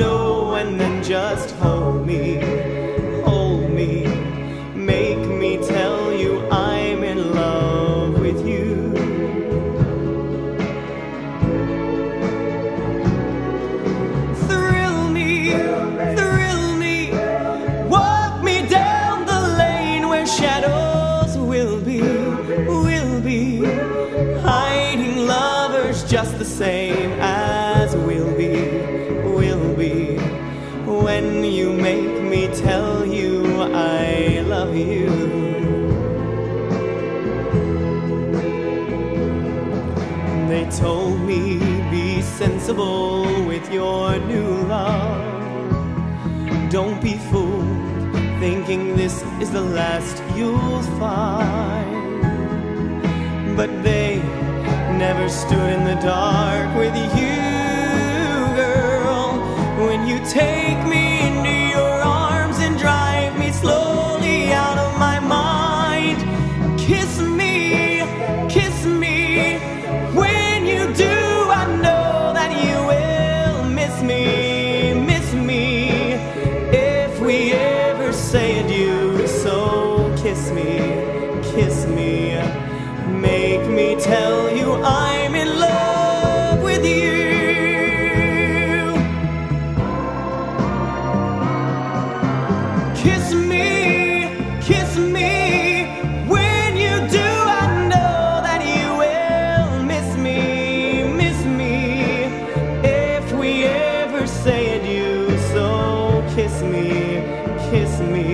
know, and then just hold me, make me tell you I'm in love with you. Thrill me, walk me down the lane where shadows will be, hiding lovers just the same as we'll be, when you make me tell you I love you. They told me, be sensible with your new love. Don't be fooled, thinking this is the last you'll find. But they never stood in the dark with you, girl. When you take me into your arms and drive me slowly out of my mind, kiss me, when you do I know that you will miss me, if we ever say adieu. So kiss me, make me tell you I'm in love with you. Kiss me, when you do I know that you will miss me, if we ever say adieu. So kiss me,